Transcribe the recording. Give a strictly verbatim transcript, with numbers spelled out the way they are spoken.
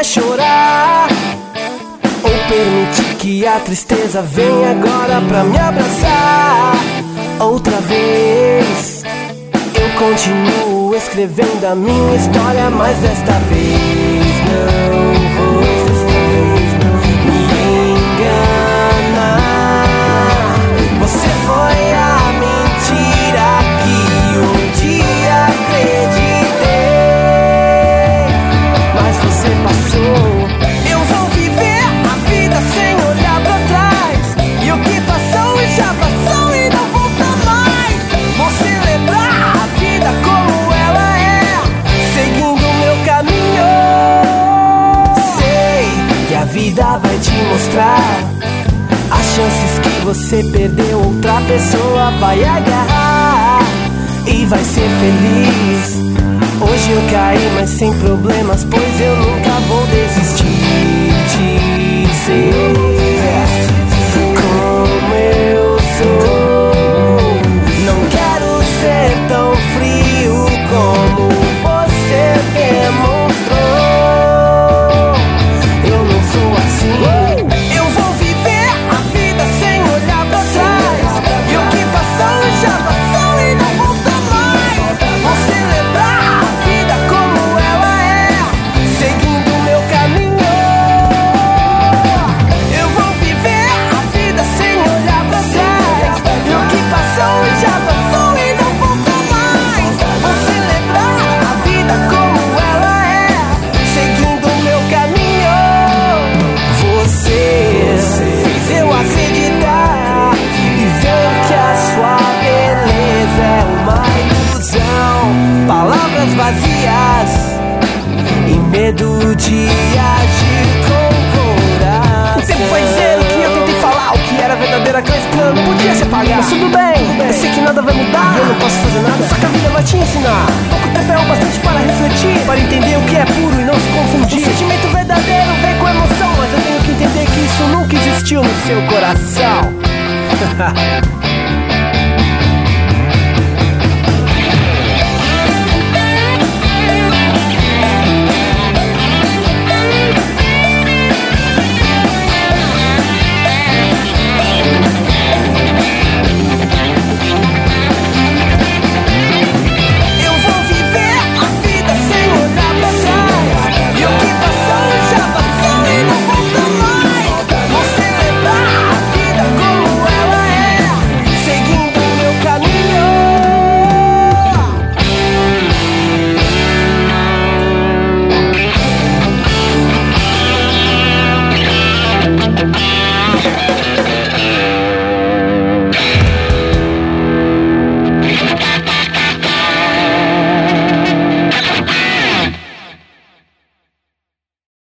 chorar, ou permitir que a tristeza venha agora pra me abraçar. Outra vez eu continuo escrevendo a minha história, mas desta vez não vou me enganar. Você foi a mentira que um dia acreditei, mas você passou. Eu vou viver a vida sem olhar pra trás, e o que passou já passou e não volta mais. Vou celebrar a vida como ela é, seguindo o meu caminho. Sei que a vida vai te mostrar as chances que você perdeu, outra pessoa vai agarrar e vai ser feliz. Hoje eu caí, mas sem problemas, pois eu nunca vou desistir de ser como eu sou. Não quero ser tão frio como você demonstrou. Eu não sou assim. Eu vou viver a vida sem olhar pra trás, e o que passou já passou e não volta mais. Vou celebrar a vida como ela é, seguindo o meu caminho. Eu vou viver a vida sem olhar pra trás, e o que passou já passou e não volta mais. Vou celebrar a vida como ela é, seguindo o meu caminho. Você fez eu acreditar e ver que a sua beleza é uma ilusão. Palavras vazias e medo de agir com coragem. O tempo vai dizer o que eu tentei falar, o que era verdadeira questão não podia se apagar. Mas tudo bem, eu sei que nada vai mudar e eu não posso fazer nada, só que a vida vai te ensinar. Pouco tempo é o bastante para refletir, para entender o que é puro e não se confundir. O sentimento verdadeiro vem com emoção, mas eu tenho que entender que isso nunca existiu no seu coração.